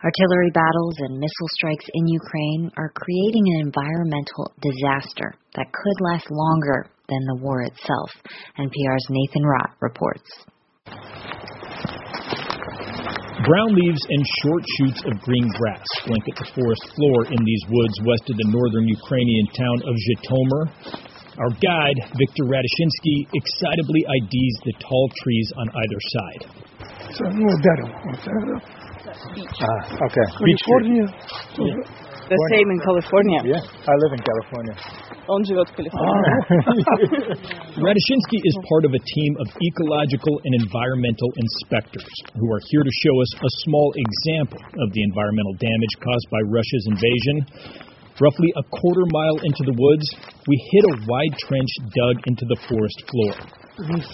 Artillery battles and missile strikes in Ukraine are creating an environmental disaster that could last longer than the war itself, NPR's Nathan Rott reports. Brown leaves and short shoots of green grass blanket the forest floor in these woods west of the northern Ukrainian town of Zhytomyr. Our guide, Viktor Radyshinsky, excitably IDs the tall trees on either side. Okay. California. The same in California. Yeah, I live in California. Он живет в Калифорнии. Radyshinsky is part of a team of ecological and environmental inspectors who are here to show us a small example of the environmental damage caused by Russia's invasion. Roughly a quarter mile into the woods, we hit a wide trench dug into the forest floor. It was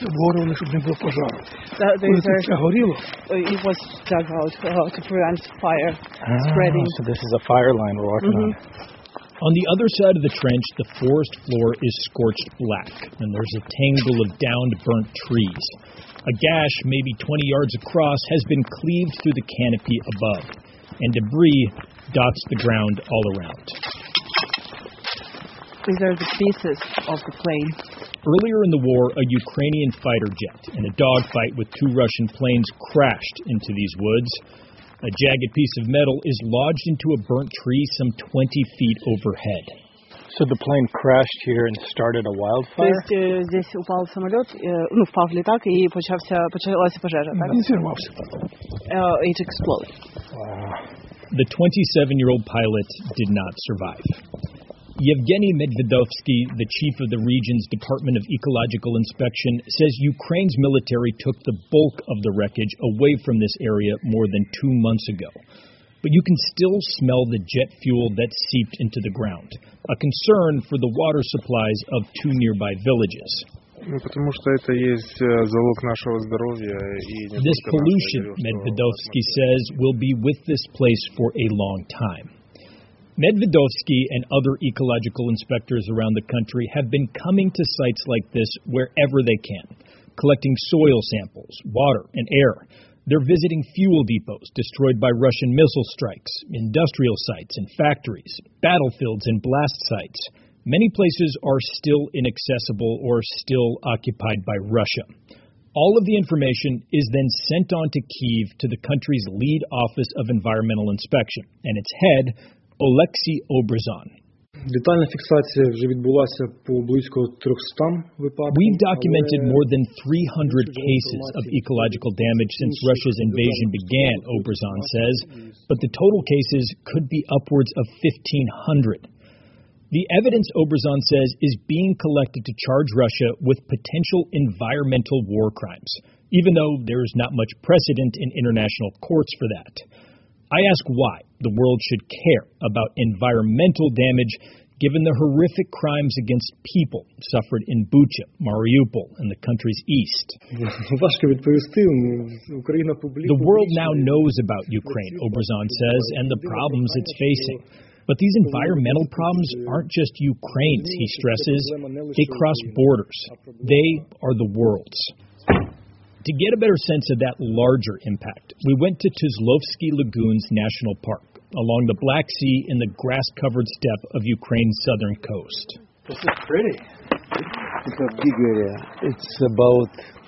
dug out to prevent fire spreading. So this is a fire line we're walking on. On the other side of the trench, the forest floor is scorched black, and there's a tangle of downed, burnt trees. A gash, maybe 20 yards across, has been cleaved through the canopy above, and debris dots the ground all around. These are the pieces of the plane. Earlier in the war, a Ukrainian fighter jet and a dogfight with two Russian planes crashed into these woods. A jagged piece of metal is lodged into a burnt tree some 20 feet overhead. So the plane crashed here and started a wildfire? Здесь упал самолет, впал в літак и почалась пожежа. It exploded. Wow. The 27-year-old pilot did not survive. Yevgeny Medvedovsky, the chief of the region's Department of Ecological Inspection, says Ukraine's military took the bulk of the wreckage away from this area more than 2 months ago. But you can still smell the jet fuel that seeped into the ground, a concern for the water supplies of two nearby villages. This pollution, Medvedovsky says, will be with this place for a long time. Medvedovsky and other ecological inspectors around the country have been coming to sites like this wherever they can, collecting soil samples, water, and air. They're visiting fuel depots destroyed by Russian missile strikes, industrial sites and factories, battlefields and blast sites. Many places are still inaccessible or still occupied by Russia. All of the information is then sent on to Kyiv to the country's lead Office of Environmental Inspection and its head, Oleksiy Obrazan. We've documented more than 300 cases of ecological damage since Russia's invasion began, Obrazan says, but the total cases could be upwards of 1,500. The evidence, Obrazan says, is being collected to charge Russia with potential environmental war crimes, even though there is not much precedent in international courts for that. I ask why the world should care about environmental damage given the horrific crimes against people suffered in Bucha, Mariupol, and the country's east. The world now knows about Ukraine, Obrazan says, and the problems it's facing. But these environmental problems aren't just Ukraine's, he stresses. They cross borders. They are the world's. To get a better sense of that larger impact, we went to Tuzlovsky Lagoons National Park, along the Black Sea in the grass-covered steppe of Ukraine's southern coast. This is pretty. It's a big area. It's about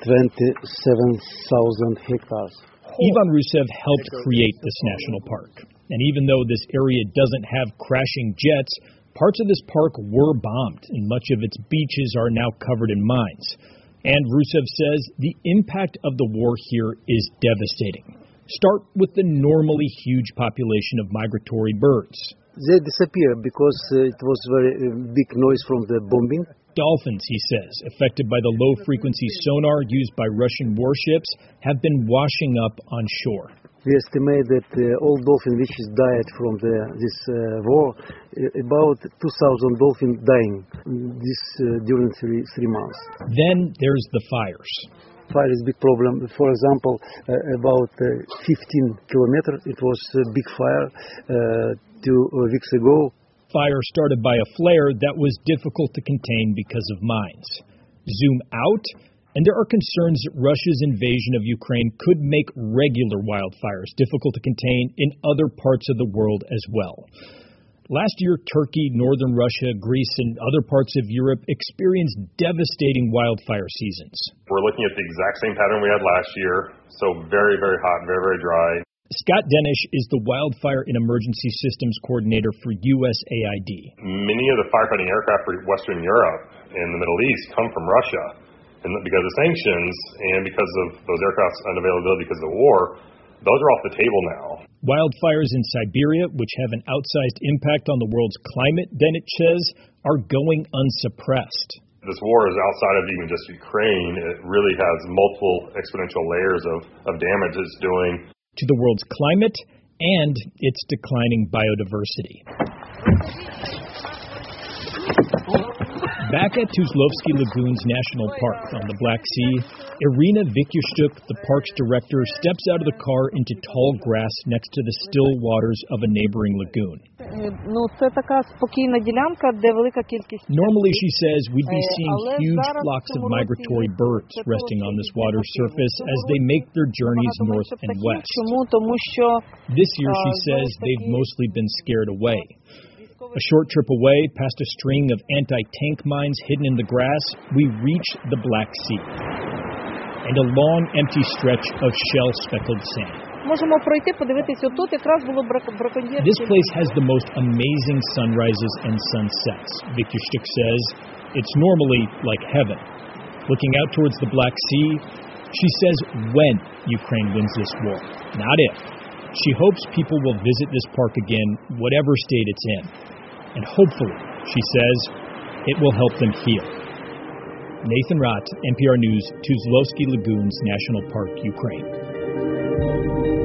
27,000 hectares. Ivan Rusev helped create this national park. And even though this area doesn't have crashing jets, parts of this park were bombed, and much of its beaches are now covered in mines. And Rusev says the impact of the war here is devastating. Start with the normally huge population of migratory birds. They disappeared because it was very big noise from the bombing. Dolphins, he says, affected by the low-frequency sonar used by Russian warships, have been washing up on shore. We estimate that all dolphins which died from this war, about 2,000 dolphins dying during three months. Then there's the fires. Fire is a big problem. For example, about 15 kilometers, it was a big fire 2 weeks ago. Fire started by a flare that was difficult to contain because of mines. Zoom out, And there are concerns that Russia's invasion of Ukraine could make regular wildfires difficult to contain in other parts of the world as well. Last year, Turkey, northern Russia, Greece, and other parts of Europe experienced devastating wildfire seasons. We're looking at the exact same pattern we had last year, so very, very hot, very, very dry. Scott Denish is the Wildfire and Emergency Systems Coordinator for USAID. Many of the firefighting aircraft for Western Europe and the Middle East come from Russia. And because of sanctions and because of those aircraft's unavailability because of the war, those are off the table now. Wildfires in Siberia, which have an outsized impact on the world's climate, Denish says, are going unsuppressed. This war is outside of even just Ukraine. It really has multiple exponential layers of damage it's doing to the world's climate and its declining biodiversity. Back at Tuzlovsky Lagoons National Park on the Black Sea, Irina Vikyushchuk, the park's director, steps out of the car into tall grass next to the still waters of a neighboring lagoon. Normally, she says, we'd be seeing huge flocks of migratory birds resting on this water surface as they make their journeys north and west. This year, she says, they've mostly been scared away. A short trip away, past a string of anti-tank mines hidden in the grass, we reach the Black Sea and a long, empty stretch of shell-speckled sand. This place has the most amazing sunrises and sunsets, Vikyushchuk says. It's normally like heaven. Looking out towards the Black Sea, she says when Ukraine wins this war, not if. She hopes people will visit this park again, whatever state it's in. And hopefully, she says, it will help them heal. Nathan Rott, NPR News, Tuzlovsky Lagoons National Park, Ukraine.